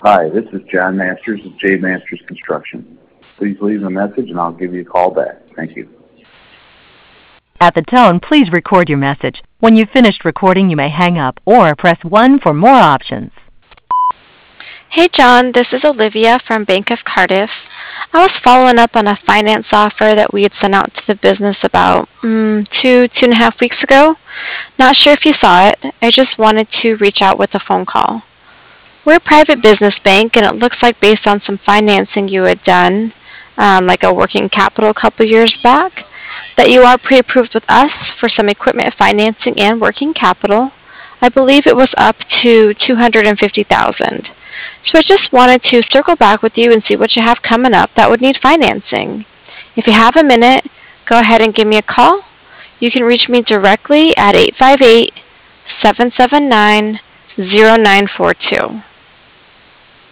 Hi, this is John Masters of J Masters Construction. Please leave a message and I'll give you a call back. Thank you. At the tone, please record your message. When you've finished recording, you may hang up or press 1 for more options. Hey John, this is Olivia from Bank of Cardiff. I was following up on a finance offer that we had sent out to the business about 2.5 weeks ago. Not sure if you saw it. I just wanted to reach out with a phone call. We're a private business bank, and it looks like based on some financing you had done, like a working capital a couple years back, that you are pre-approved with us for some equipment financing and working capital. I believe it was up to $250,000. So I just wanted to circle back with you and see what you have coming up that would need financing. If you have a minute, go ahead and give me a call. You can reach me directly at 858-779-0942.